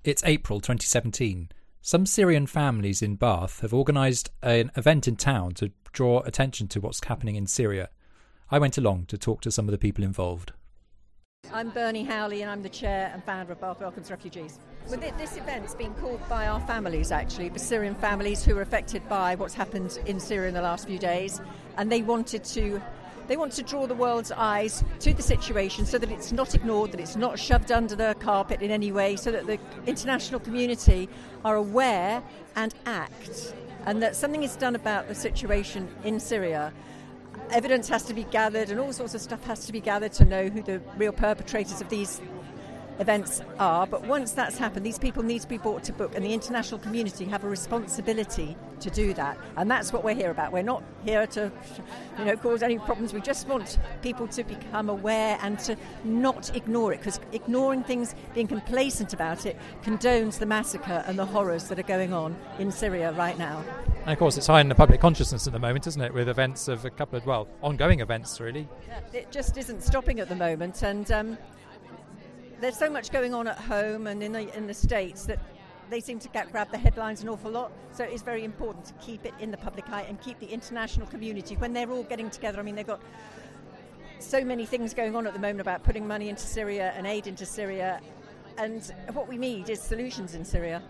It's April 2017. Some Syrian families in Bath have organised an event in town to draw attention to what's happening in Syria. I went along to talk to some of the people involved. I'm Bernie Howley and I'm the chair and founder of Bath Welcomes Refugees. Well, this event's been called by our families, actually, the Syrian families who were affected by what's happened in Syria in the last few days, and they want to draw the world's eyes to the situation so that it's not ignored, that it's not shoved under the carpet in any way, so that the international community are aware and act, and that something is done about the situation in Syria. Evidence has to be gathered and all sorts of stuff has to be gathered to know who the real perpetrators of these events are. But once that's happened, these people need to be brought to book, and the international community have a responsibility to do that. And that's what we're here about. We're not here to, cause any problems. We just want people to become aware and to not ignore it, because ignoring things, being complacent about it, condones the massacre and the horrors that are going on in Syria right now. And of course, it's high in the public consciousness at the moment, isn't it, with events of a couple of, ongoing events, really. It just isn't stopping at the moment, and there's so much going on at home and in the States that they seem to grab the headlines an awful lot. So it is very important to keep it in the public eye and keep the international community, when they're all getting together. I mean, they've got so many things going on at the moment about putting money into Syria and aid into Syria, and what we need is solutions in Syria.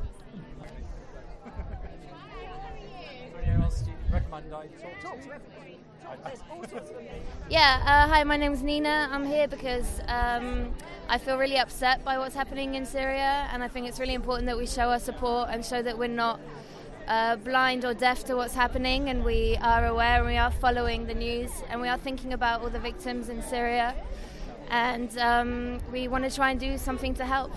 Anyone else do you recommend I talk to? Yeah, hi, my name's Nina. I'm here because I feel really upset by what's happening in Syria, and I think it's really important that we show our support and show that we're not blind or deaf to what's happening, and we are aware and we are following the news, and we are thinking about all the victims in Syria, and we want to try and do something to help.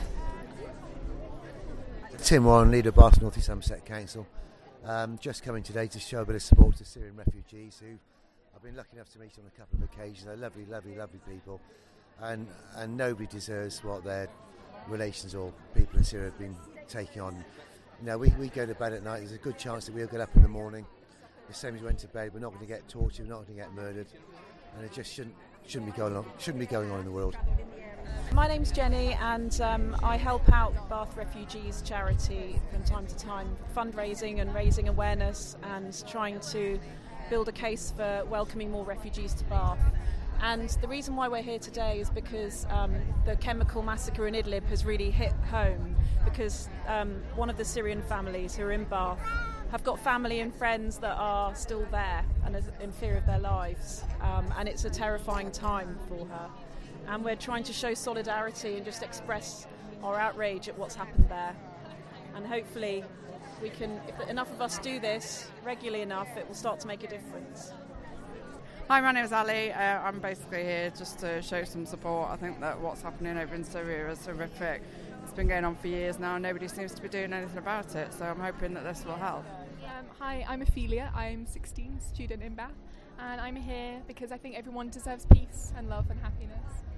Tim Warren, leader of Bath North East Somerset Council. Just coming today to show a bit of support to Syrian refugees who I've been lucky enough to meet on a couple of occasions. They're lovely, lovely, lovely people, and nobody deserves what their relations or people in Syria have been taking on. We go to bed at night. There's a good chance that we'll get up in the morning the same as we went to bed. We're not going to get tortured. We're not going to get murdered, and it just shouldn't be going on in the world. My name's Jenny, and I help out Bath Refugees charity from time to time, fundraising and raising awareness and trying to build a case for welcoming more refugees to Bath. And the reason why we're here today is because the chemical massacre in Idlib has really hit home, because one of the Syrian families who are in Bath have got family and friends that are still there and in fear of their lives, and it's a terrifying time for her. And we're trying to show solidarity and just express our outrage at what's happened there. And hopefully we can, if enough of us do this regularly enough, it will start to make a difference. Hi, my name is Ali. I'm basically here just to show some support. I think that what's happening over in Syria is horrific. It's been going on for years now, and nobody seems to be doing anything about it, so I'm hoping that this will help. Hi, I'm Ophelia. I'm 16, student in Bath, and I'm here because I think everyone deserves peace and love and happiness.